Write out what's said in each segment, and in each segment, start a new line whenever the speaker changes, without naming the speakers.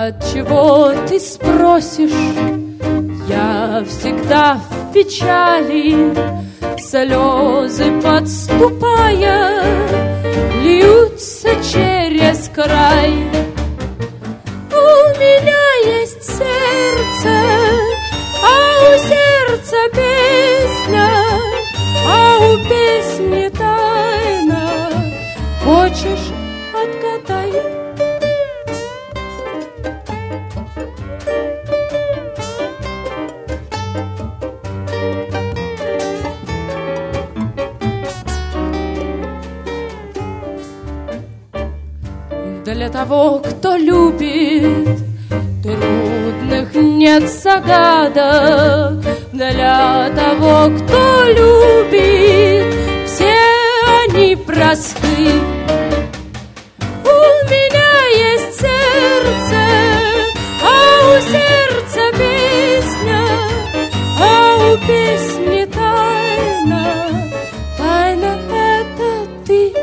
Отчего ты спросишь? Я всегда в печали, слезы подступая, льются через край. У меня есть сердце, а у сердца песня, а у песни тайна. Хочешь, отгадай? Для того, кто любит, трудных нет загадок. Для того, кто любит, все они просты. У меня есть сердце, а у сердца песня, а у песни тайна. Тайна — это ты.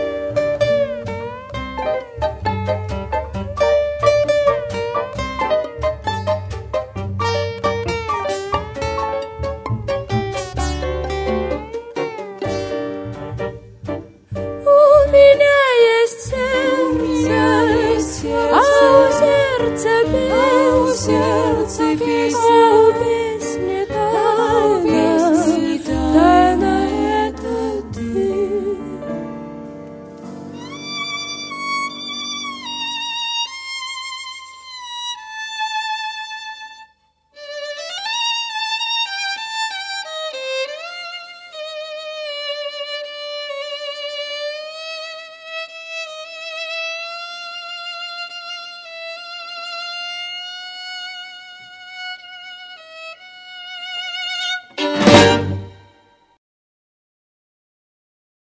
У меня есть сердце, а у сердца песня, а у песни